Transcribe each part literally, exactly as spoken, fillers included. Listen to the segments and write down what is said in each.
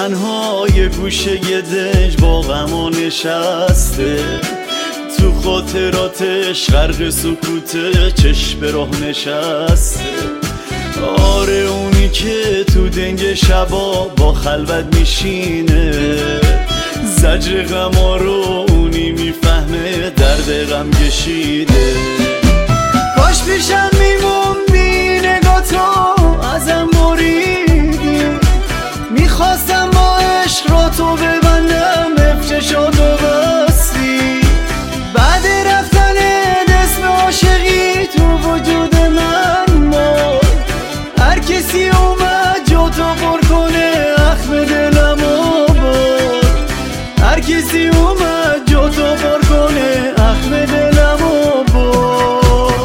تنها یه گوشه یه دنج با غما نشسته، تو خاطراتش غرق سکوته، چشم به راه نشسته. آره اونی که تو دنگ شبا با خلوت میشینه، زجر غما رو اونی میفهمه، درد غم کشیده. کاش پیشم میموندی، نگاه تو ازم بریدی، میخواستم با عشق را تو ببندم، افچشاتو بستی. بعد رفتن اسم عاشقی تو وجود من مار، هر کسی اومد جا تو پر کنه، اخم دلمو برد. هر کسی اومد جا تو پر کنه، اخم دلمو برد.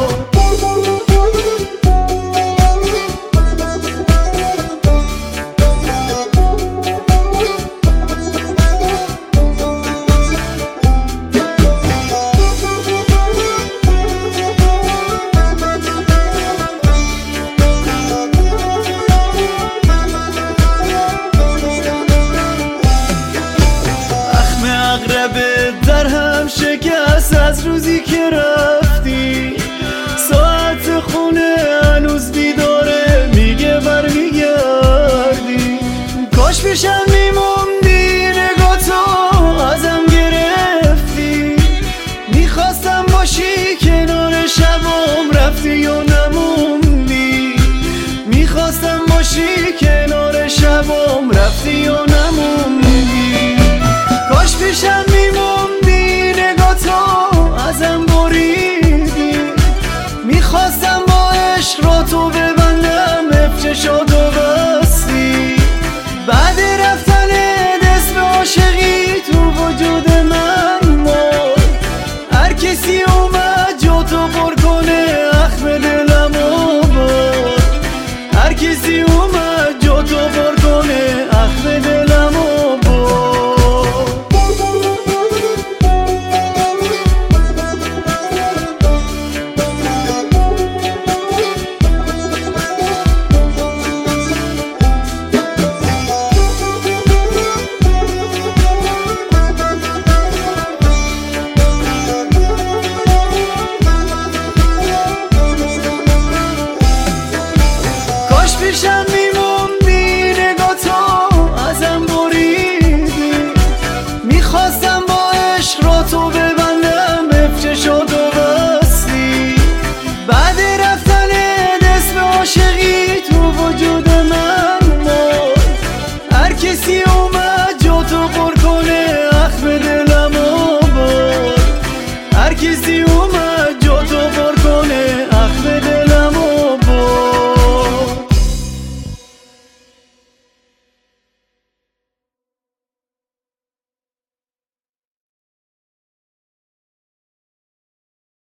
در هم شکست از روزی که رفتی، ساعت خونه هنوز بیداره، میگه برمیگردی. کاش پیشم میموندی، نگاه تو ازم گرفتی، میخواستم باشی کنار شبم، رفتی یا نموندی. میخواستم باشی کنار شبم، رفتی یا نموندی. کاش پیشم میموندی، نگاه تو ازم بریدی، میخواستم با عشق را تو ببندم، افچشاتو بستی. بعد رفتن اسم عاشقی تو وجود من مار، هر کسی اومد جا تو پر کنه، اخم دلمو برد. هر کسی اومد جا تو پر کنه، اخم دلمو برد.